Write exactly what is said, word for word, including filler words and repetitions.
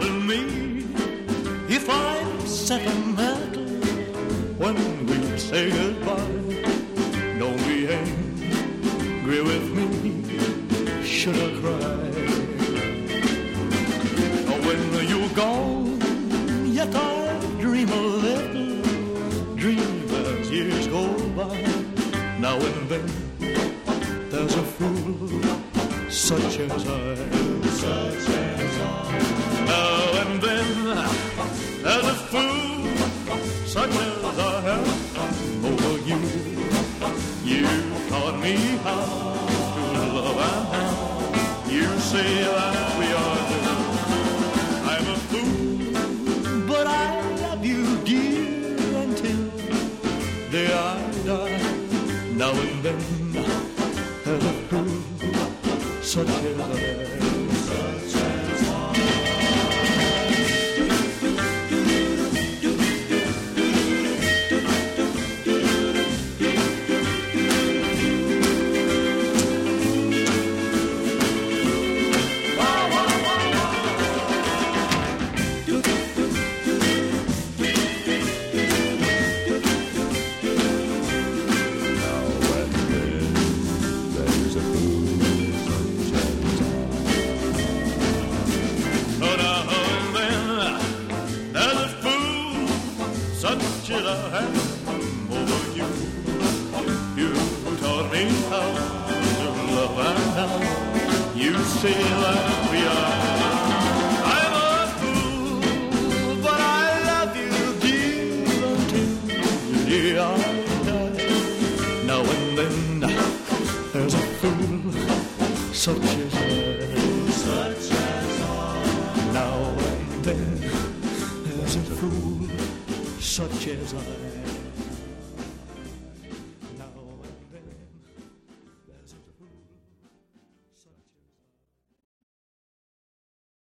telling me if I'm sentimental when we say goodbye. Don't be angry with me, should I cry? When you're gone, yet I dream a little dream as years go by. Now and then there's a fool such as I, such as I. Now and then there's a fool such as I am over you. You taught me how to love and how you say that we are good. I'm a fool, but I love you, dear, until the day I die. Now and then there's a fool such as I, such as I. Such as I.